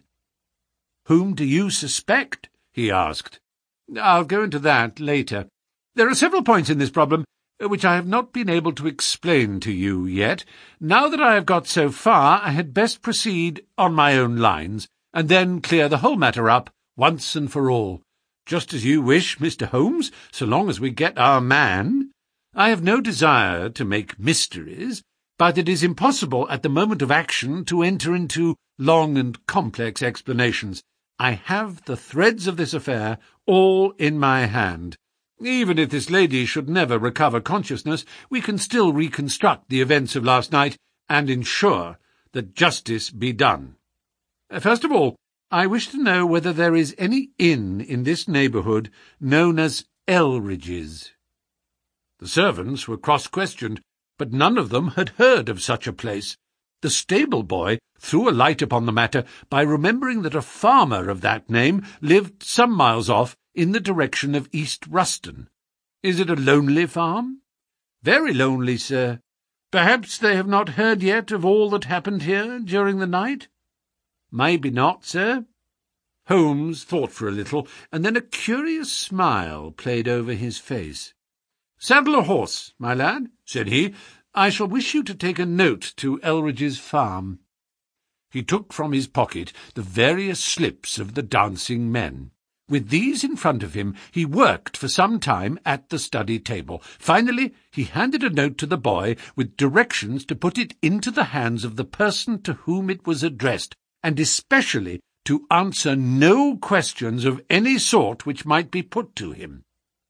A: "Whom do you suspect?" he asked. "I'll go into that later. There are several points in this problem which I have not been able to explain to you yet. Now that I have got so far, I had best proceed on my own lines, and then clear the whole matter up once and for all. Just as you wish, Mister Holmes, so long as we get our man. I have no desire to make mysteries, but it is impossible at the moment of action to enter into long and complex explanations. I have the threads of this affair all in my hand. Even if this lady should never recover consciousness, we can still reconstruct the events of last night and ensure that justice be done. First of all, I wish to know whether there is any inn in this neighbourhood known as Elridge's." The servants were cross-questioned, but none of them had heard of such a place. The stable-boy threw a light upon the matter by remembering that a farmer of that name lived some miles off in the direction of East Ruston. "Is it a lonely farm?" "Very lonely, sir. Perhaps they have not heard yet of all that happened here during the night?" "Maybe not, sir." Holmes thought for a little, and then a curious smile played over his face. "Saddle a horse, my lad," said he. "I shall wish you to take a note to Elridge's farm." He took from his pocket the various slips of the dancing men. With these in front of him, he worked for some time at the study table. Finally, he handed a note to the boy with directions to put it into the hands of the person to whom it was addressed, and especially to answer no questions of any sort which might be put to him.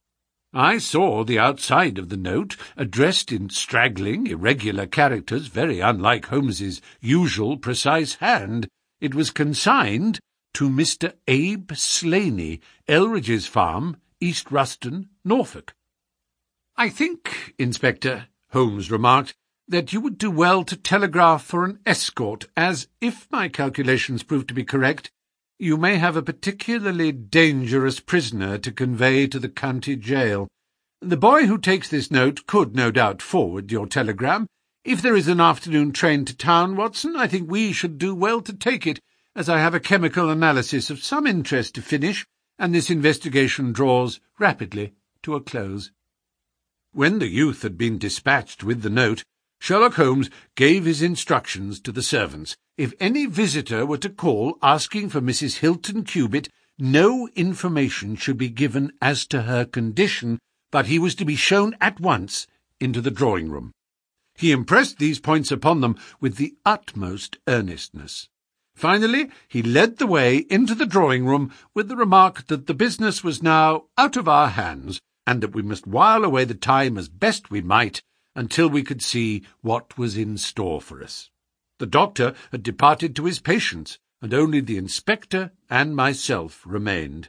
A: I saw the outside of the note, addressed in straggling, irregular characters, very unlike Holmes's usual precise hand. It was consigned to Mister Abe Slaney, Elridge's Farm, East Ruston, Norfolk. "I think, Inspector," Holmes remarked, "that you would do well to telegraph for an escort, as, if my calculations prove to be correct, you may have a particularly dangerous prisoner to convey to the county jail. The boy who takes this note could no doubt forward your telegram. If there is an afternoon train to town, Watson, I think we should do well to take it, as I have a chemical analysis of some interest to finish, and this investigation draws rapidly to a close." When the youth had been dispatched with the note, Sherlock Holmes gave his instructions to the servants. If any visitor were to call asking for Missus Hilton Cubitt, no information should be given as to her condition, but he was to be shown at once into the drawing-room. He impressed these points upon them with the utmost earnestness. Finally, he led the way into the drawing-room with the remark that the business was now out of our hands, and that we must while away the time as best we might until we could see what was in store for us. The doctor had departed to his patients, and only the inspector and myself remained.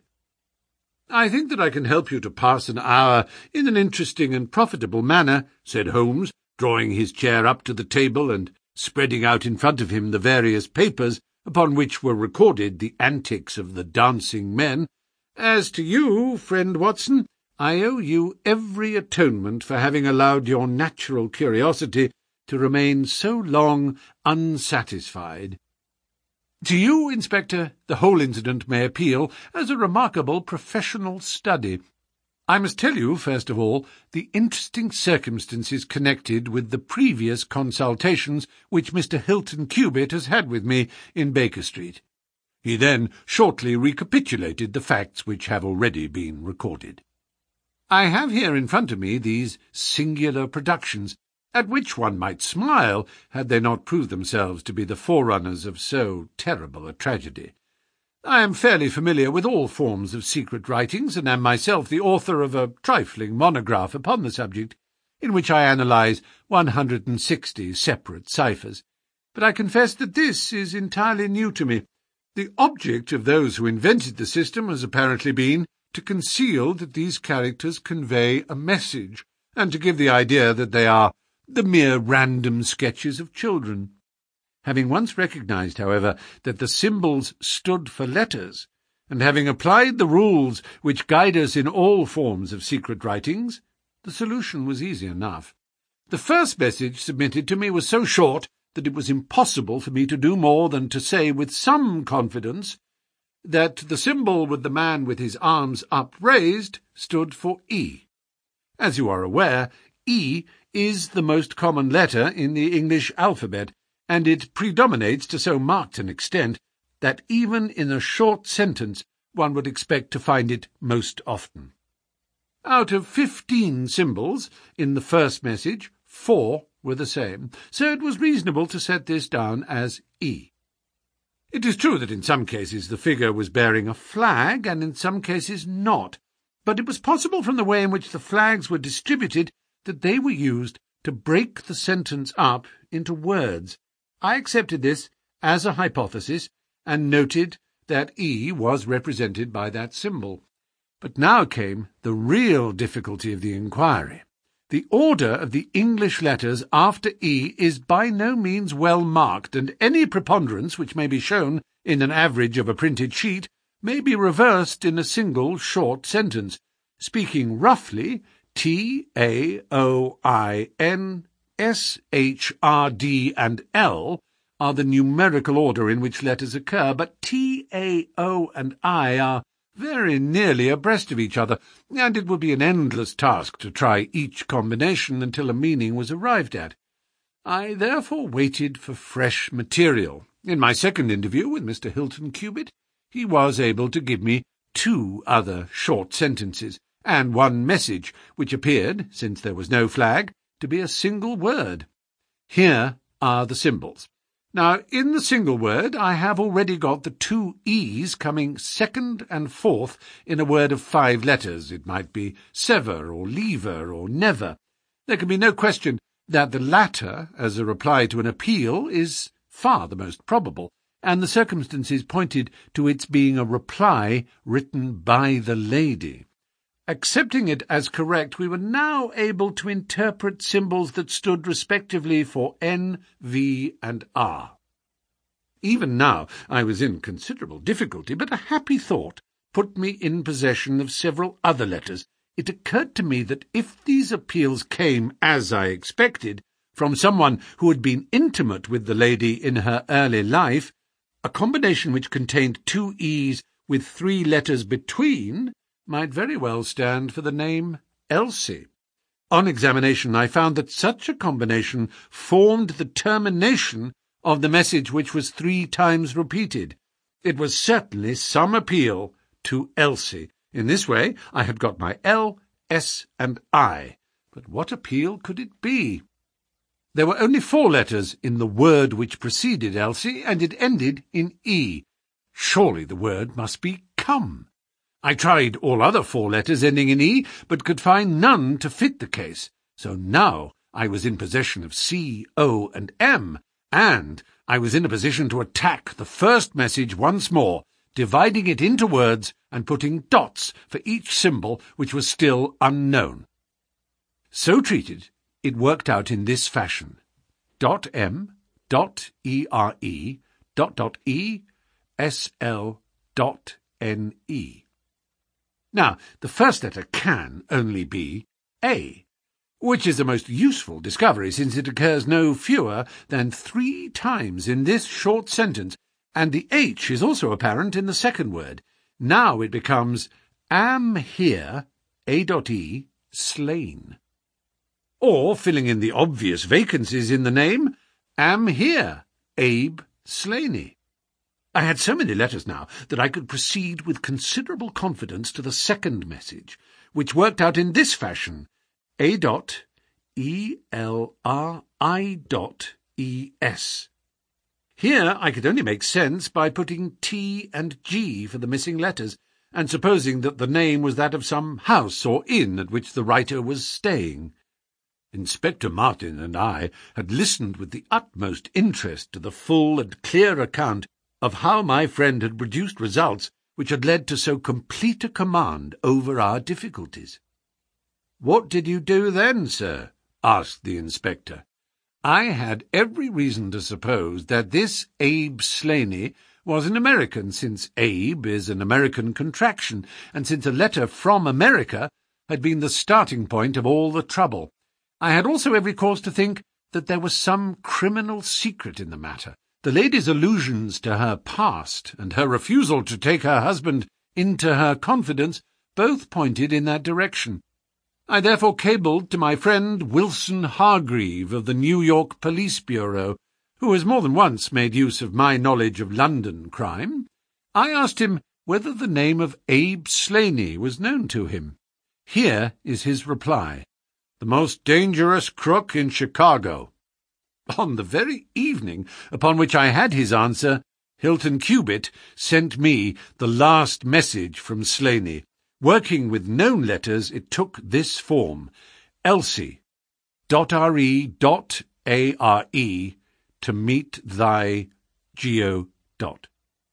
A: "I think that I can help you to pass an hour in an interesting and profitable manner," said Holmes, drawing his chair up to the table and spreading out in front of him the various papers upon which were recorded the antics of the dancing men. "As to you, friend Watson, I owe you every atonement for having allowed your natural curiosity to remain so long unsatisfied. To you, Inspector, the whole incident may appeal as a remarkable professional study. I must tell you, first of all, the interesting circumstances connected with the previous consultations which Mister Hilton Cubitt has had with me in Baker Street." He then shortly recapitulated the facts which have already been recorded. "I have here in front of me these singular productions, at which one might smile had they not proved themselves to be the forerunners of so terrible a tragedy. I am fairly familiar with all forms of secret writings, and am myself the author of a trifling monograph upon the subject, in which I analyse one hundred and sixty separate ciphers. But I confess that this is entirely new to me. The object of those who invented the system has apparently been to conceal that these characters convey a message, and to give the idea that they are the mere random sketches of children. Having once recognized, however, that the symbols stood for letters, and having applied the rules which guide us in all forms of secret writings, the solution was easy enough. The first message submitted to me was so short that it was impossible for me to do more than to say with some confidence that the symbol with the man with his arms upraised stood for E. As you are aware, E is the most common letter in the English alphabet, and it predominates to so marked an extent that even in a short sentence one would expect to find it most often. Out of fifteen symbols in the first message, four were the same, so it was reasonable to set this down as E. It is true that in some cases the figure was bearing a flag, and in some cases not, but it was possible from the way in which the flags were distributed that they were used to break the sentence up into words. I accepted this as a hypothesis, and noted that E was represented by that symbol. But now came the real difficulty of the inquiry. The order of the English letters after E is by no means well marked, and any preponderance which may be shown in an average of a printed sheet may be reversed in a single short sentence. Speaking roughly, T, A, O, I, N, S, H, R, D, and L are the numerical order in which letters occur, but T, A, O, and I are very nearly abreast of each other, and it would be an endless task to try each combination until a meaning was arrived at. I therefore waited for fresh material. In my second interview with Mister Hilton Cubitt, he was able to give me two other short sentences, and one message, which appeared, since there was no flag, to be a single word. Here are the symbols. Now, in the single word, I have already got the two E's coming second and fourth in a word of five letters. It might be sever, or lever, or never. There can be no question that the latter, as a reply to an appeal, is far the most probable, and the circumstances pointed to its being a reply written by the lady. Accepting it as correct, we were now able to interpret symbols that stood respectively for N, V, and R. Even now I was in considerable difficulty, but a happy thought put me in possession of several other letters. It occurred to me that if these appeals came, as I expected, from someone who had been intimate with the lady in her early life, a combination which contained two E's with three letters between might very well stand for the name Elsie. On examination, I found that such a combination formed the termination of the message which was three times repeated. It was certainly some appeal to Elsie. In this way, I had got my L, S, and I. But what appeal could it be? There were only four letters in the word which preceded Elsie, and it ended in E. Surely the word must be come. I tried all other four letters ending in E, but could find none to fit the case. So now I was in possession of C, O, and M, and I was in a position to attack the first message once more, dividing it into words and putting dots for each symbol which was still unknown. So treated, it worked out in this fashion: dot M, dot E R E, dot dot E, S L, dot N E. Now, the first letter can only be A, which is a most useful discovery, since it occurs no fewer than three times in this short sentence, and the H is also apparent in the second word. Now it becomes am here, A.E, slain. Or, filling in the obvious vacancies in the name, am here, Abe Slaney. I had so many letters now that I could proceed with considerable confidence to the second message, which worked out in this fashion: A dot E L R I dot E S. Here I could only make sense by putting T and G for the missing letters, and supposing that the name was that of some house or inn at which the writer was staying. Inspector Martin and I had listened with the utmost interest to the full and clear account of how my friend had produced results which had led to so complete a command over our difficulties. "What did you do then, sir?" asked the inspector. I had every reason to suppose that this Abe Slaney was an American, since Abe is an American contraction, and since a letter from America had been the starting point of all the trouble. I had also every cause to think that there was some criminal secret in the matter. The lady's allusions to her past and her refusal to take her husband into her confidence both pointed in that direction. I therefore cabled to my friend Wilson Hargreave of the New York Police Bureau, who has more than once made use of my knowledge of London crime. I asked him whether the name of Abe Slaney was known to him. Here is his reply: "The most dangerous crook in Chicago." On the very evening upon which I had his answer, Hilton Cubitt sent me the last message from Slaney. Working with known letters, it took this form: Elsie, dot re, dot are, to meet thy geo. Dot.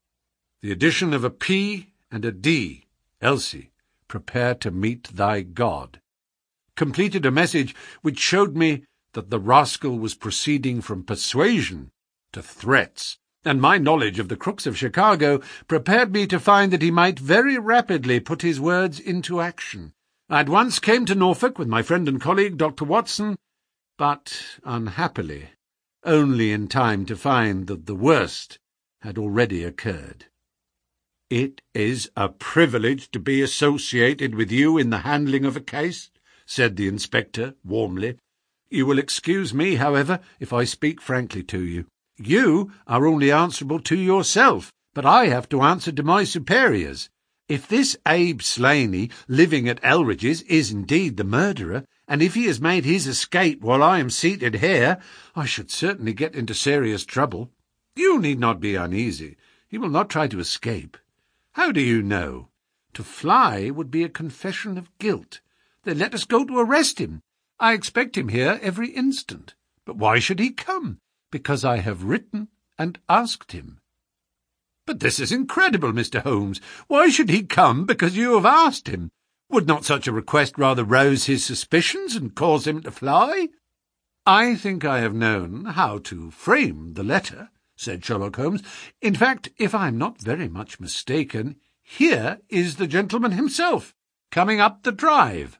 A: The addition of a P and a D, Elsie, prepare to meet thy God, completed a message which showed me that the rascal was proceeding from persuasion to threats, and my knowledge of the crooks of Chicago prepared me to find that he might very rapidly put his words into action. I at once came to Norfolk with my friend and colleague, Doctor Watson, but, unhappily, only in time to find that the worst had already occurred. "It is a privilege to be associated with you in the handling of a case," said the inspector warmly. "You will excuse me, however, if I speak frankly to you. You are only answerable to yourself, but I have to answer to my superiors. If this Abe Slaney, living at Elridge's, is indeed the murderer, and if he has made his escape while I am seated here, I should certainly get into serious trouble. You need not be uneasy. He will not try to escape. How do you know? To fly would be a confession of guilt. Then let us go to arrest him. I expect him here every instant. But why should he come? Because I have written and asked him." "But this is incredible, Mister Holmes. Why should he come because you have asked him? Would not such a request rather rouse his suspicions and cause him to fly?" "I think I have known how to frame the letter," said Sherlock Holmes. "In fact, if I am not very much mistaken, here is the gentleman himself, coming up the drive."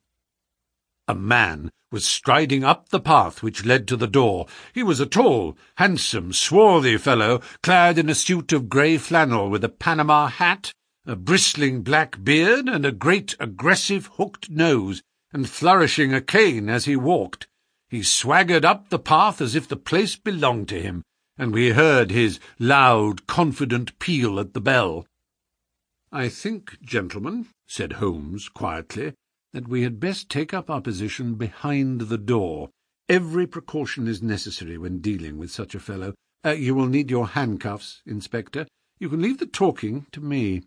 A: A man was striding up the path which led to the door. He was a tall, handsome, swarthy fellow, clad in a suit of grey flannel, with a Panama hat, a bristling black beard, and a great aggressive hooked nose, and flourishing a cane as he walked. He swaggered up the path as if the place belonged to him, and we heard his loud, confident peal at the bell. "I think, gentlemen," said Holmes quietly, "that we had best take up our position behind the door. Every precaution is necessary when dealing with such a fellow. Uh, you will need your handcuffs, Inspector. You can leave the talking to me."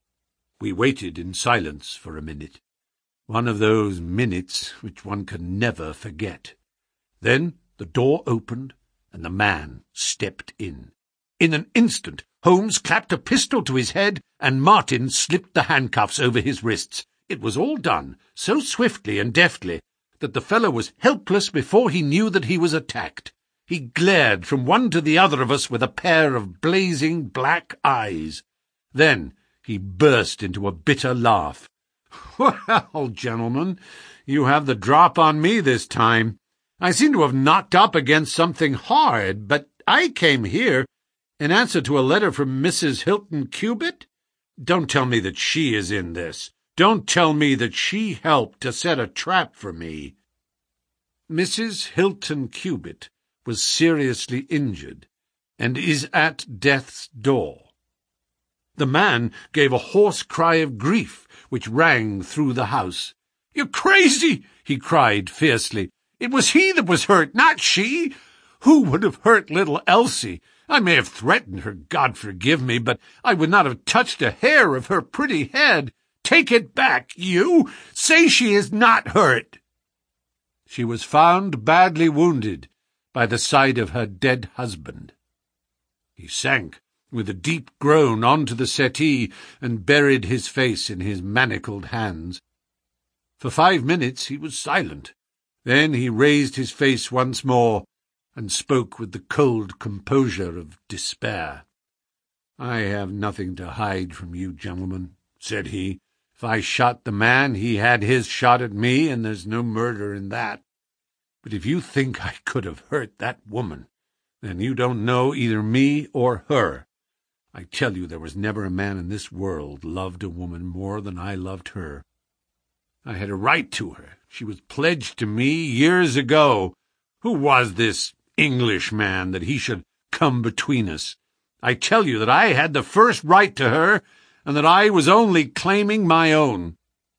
A: We waited in silence for a minute. One of those minutes which one can never forget. Then the door opened, and the man stepped in. In an instant, Holmes clapped a pistol to his head, and Martin slipped the handcuffs over his wrists. It was all done so swiftly and deftly that the fellow was helpless before he knew that he was attacked. He glared from one to the other of us with a pair of blazing black eyes. Then he burst into a bitter laugh. "Well, gentlemen, you have the drop on me this time. I seem to have knocked up against something hard, but I came here in answer to a letter from Missus Hilton Cubitt. Don't tell me that she is in this. Don't tell me that she helped to set a trap for me." Missus Hilton Cubitt was seriously injured, and is at death's door. The man gave a hoarse cry of grief, which rang through the house. "You're crazy!" he cried fiercely. "It was he that was hurt, not she. Who would have hurt little Elsie? I may have threatened her, God forgive me, but I would not have touched a hair of her pretty head. Take it back, you! Say she is not hurt." She was found badly wounded by the side of her dead husband. He sank with a deep groan onto the settee and buried his face in his manacled hands. For five minutes he was silent. Then he raised his face once more and spoke with the cold composure of despair. "I have nothing to hide from you, gentlemen," said he. "If I shot the man, he had his shot at me, and there's no murder in that. But if you think I could have hurt that woman, then you don't know either me or her. I tell you there was never a man in this world loved a woman more than I loved her. I had a right to her. She was pledged to me years ago. Who was this Englishman that he should come between us? I tell you that I had the first right to her, and that I was only claiming my own."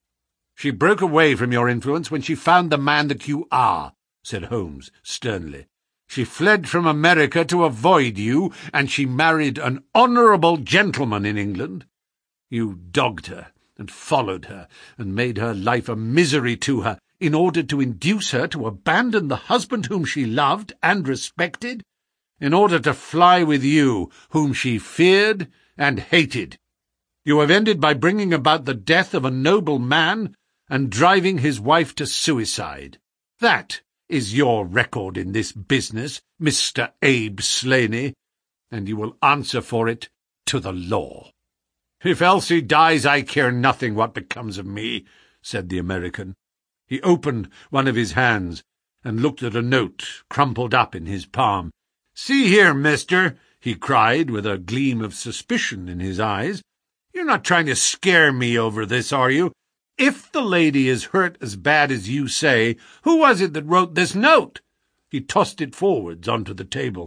A: "She broke away from your influence when she found the man that you are," said Holmes sternly. "She fled from America to avoid you, and she married an honourable gentleman in England. You dogged her and followed her, and made her life a misery to her, in order to induce her to abandon the husband whom she loved and respected, in order to fly with you, whom she feared and hated. You have ended by bringing about the death of a noble man and driving his wife to suicide. That is your record in this business, Mister Abe Slaney, and you will answer for it to the law." "If Elsie dies, I care nothing what becomes of me," said the American. He opened one of his hands and looked at a note crumpled up in his palm. "See here, mister," he cried, with a gleam of suspicion in his eyes. "You're not trying to scare me over this, are you? If the lady is hurt as bad as you say, who was it that wrote this note?" He tossed it forwards onto the table.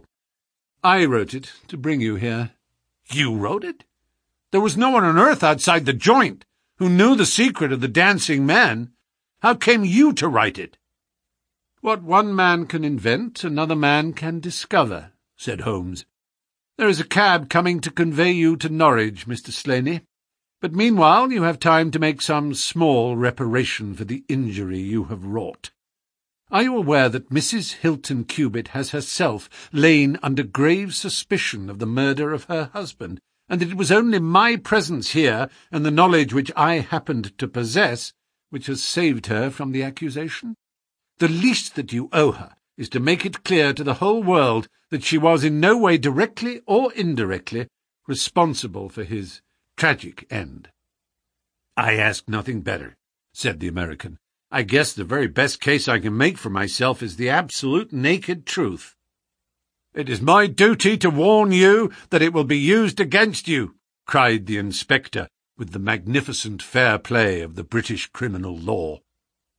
A: "I wrote it to bring you here." "You wrote it? There was no one on earth outside the joint who knew the secret of the dancing men. How came you to write it?" "What one man can invent, another man can discover," said Holmes. "There is a cab coming to convey you to Norwich, Mister Slaney, but meanwhile you have time to make some small reparation for the injury you have wrought. Are you aware that Missus Hilton Cubitt has herself lain under grave suspicion of the murder of her husband, and that it was only my presence here, and the knowledge which I happened to possess, which has saved her from the accusation? The least that you owe her is to make it clear to the whole world that she was in no way directly or indirectly responsible for his tragic end." "I ask nothing better," said the American. "I guess the very best case I can make for myself is the absolute naked truth." "It is my duty to warn you that it will be used against you," cried the inspector, with the magnificent fair play of the British criminal law.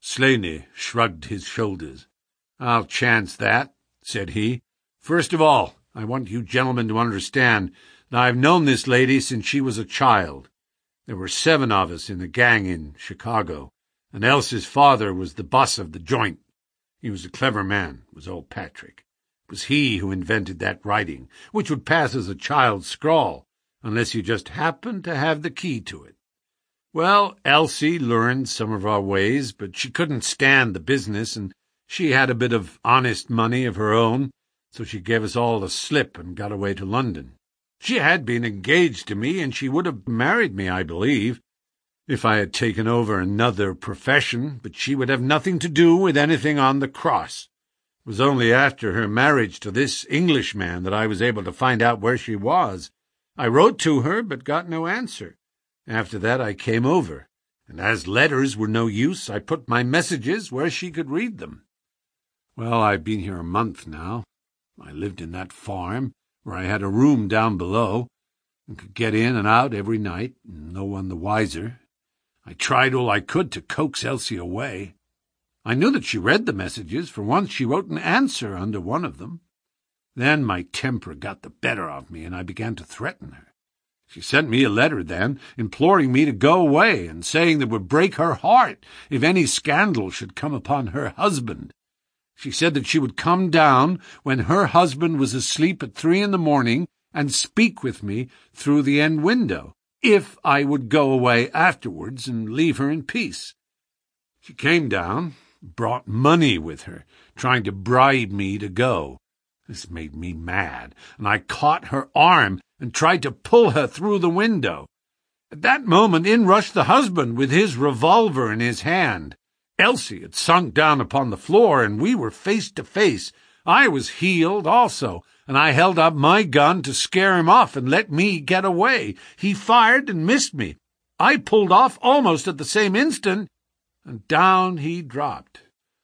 A: Slaney shrugged his shoulders. "I'll chance that," said he. "First of all, I want you gentlemen to understand that I've known this lady since she was a child. There were seven of us in the gang in Chicago, and Elsie's father was the boss of the joint. He was a clever man, was old Patrick. It was he who invented that writing, which would pass as a child's scrawl, unless you just happened to have the key to it. Well, Elsie learned some of our ways, but she couldn't stand the business, and she had a bit of honest money of her own, so she gave us all the slip and got away to London. She had been engaged to me, and she would have married me, I believe, if I had taken over another profession, but she would have nothing to do with anything on the cross. It was only after her marriage to this Englishman that I was able to find out where she was. I wrote to her, but got no answer. After that I came over, and as letters were no use, I put my messages where she could read them. Well, I've been here a month now. I lived in that farm, where I had a room down below, and could get in and out every night, and no one the wiser. I tried all I could to coax Elsie away. I knew that she read the messages, for once she wrote an answer under one of them. Then my temper got the better of me, and I began to threaten her. She sent me a letter then, imploring me to go away, and saying that it would break her heart if any scandal should come upon her husband. She said that she would come down when her husband was asleep at three in the morning and speak with me through the end window, if I would go away afterwards and leave her in peace. She came down, brought money with her, trying to bribe me to go. This made me mad, and I caught her arm and tried to pull her through the window. At that moment in rushed the husband with his revolver in his hand. Elsie had sunk down upon the floor, and we were face to face. I was heeled also, and I held up my gun to scare him off and let me get away. He fired and missed me. I pulled off almost at the same instant, and down he dropped.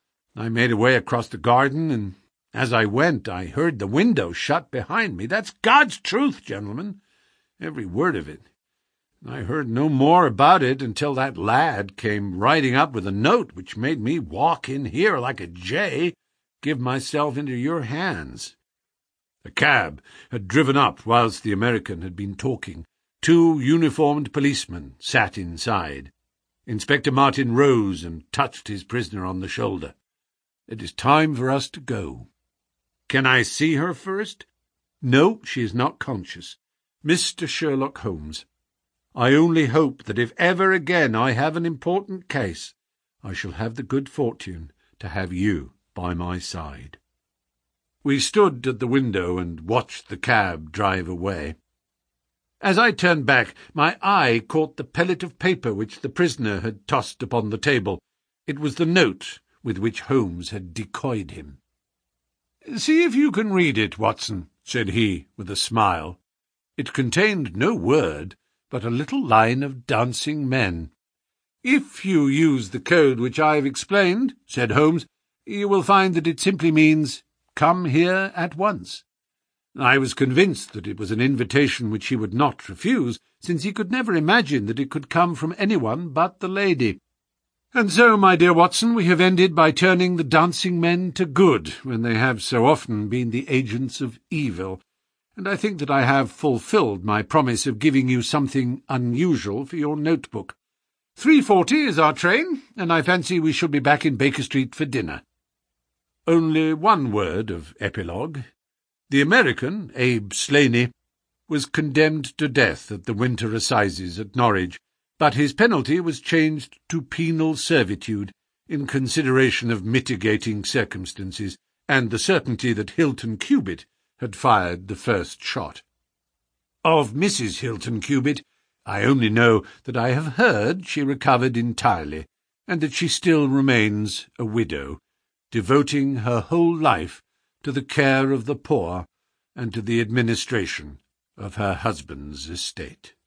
A: I made away across the garden, and as I went I heard the window shut behind me. That's God's truth, gentlemen, every word of it. I heard no more about it until that lad came riding up with a note which made me walk in here like a jay, give myself into your hands. A cab had driven up whilst the American had been talking. Two uniformed policemen sat inside. Inspector Martin rose and touched his prisoner on the shoulder. "It is time for us to go." "Can I see her first?" "No, she is not conscious. Mister Sherlock Holmes, I only hope that if ever again I have an important case, I shall have the good fortune to have you by my side." We stood at the window and watched the cab drive away. As I turned back, my eye caught the pellet of paper which the prisoner had tossed upon the table. It was the note with which Holmes had decoyed him. "See if you can read it, Watson," said he, with a smile. It contained no word, but a little line of dancing men. "If you use the code which I have explained," said Holmes, "you will find that it simply means, 'Come here at once.'" I was convinced that it was an invitation which he would not refuse, since he could never imagine that it could come from anyone but the lady. And so, my dear Watson, we have ended by turning the dancing men to good, when they have so often been the agents of evil, and I think that I have fulfilled my promise of giving you something unusual for your notebook. Three forty is our train, and I fancy we shall be back in Baker Street for dinner. Only one word of epilogue. The American, Abe Slaney, was condemned to death at the winter assizes at Norwich, but his penalty was changed to penal servitude in consideration of mitigating circumstances and the certainty that Hilton Cubitt had fired the first shot. Of Missus Hilton Cubitt, I only know that I have heard she recovered entirely, and that she still remains a widow, devoting her whole life to the care of the poor and to the administration of her husband's estate.